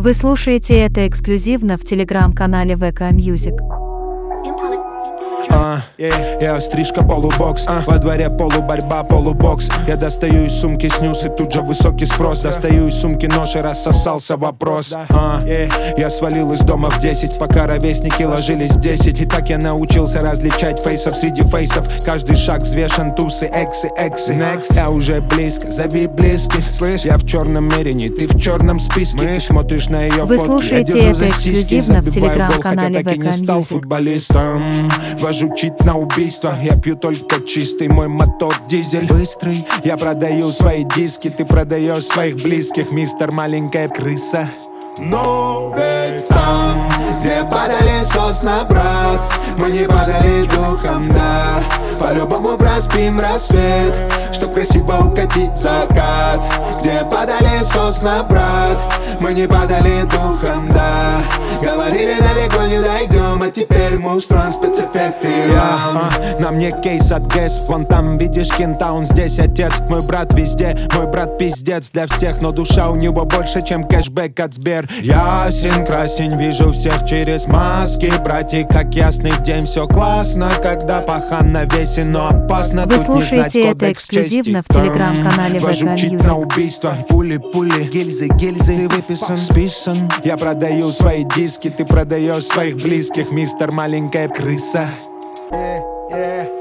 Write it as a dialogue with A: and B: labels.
A: Вы слушаете это эксклюзивно в телеграм-канале ВК Music.
B: Я стрижка полубокс, во дворе полуборьба, полубокс. Я достаю из сумки снюс, и тут же высокий спрос. Достаю из сумки нож, и рассосался вопрос. Я свалил из дома в 10, пока ровесники ложились в 10. И так я научился различать фейсов среди фейсов. Каждый шаг взвешен, тусы, эксы. Next. Я уже близко, зови близких. Слышь, я в черном мерине, ты в черном списке. Ты смотришь на ее
A: Вы
B: фотки,
A: слушаете
B: я держу
A: это
B: за сиськи,
A: эксклюзивно в
B: забиваю гол,
A: телеграм-канале
B: хотя так и не
A: ВК
B: стал
A: Music.
B: футболистом. Вожу чит на убийство, я пью только чистый, мой мотор дизель быстрый. Я продаю свои диски, ты продаешь своих близких, мистер маленькая крыса.
C: Но ведь там, где падали сосна, брат, мы не падали духом, да. По-любому проспим рассвет, чтоб красиво укатить закат. Где падали сосна, брат, мы не падали духом, да. Говорили, далеко не дойдем, а теперь мы устроим спецэффекты.
B: На мне кейс от ГЭС, вон там видишь Кинтаун, здесь отец. Мой брат везде, мой брат пиздец для всех, но душа у него больше, чем кэшбэк от Сбер. Ясен, красен, вижу всех через маски. Братик, как ясный день, все классно, когда пахан навесен, но опасно.
A: Вы
B: тут не знать
A: слушаете это
B: кодекс
A: эксклюзивно
B: чести.
A: в телеграм-канале ВК
B: Вожу чит на
A: Music.
B: убийство, пули, гильзы, ты выписан, списан. Я продаю свои диски, ты продаешь своих близких, мистер маленькая крыса.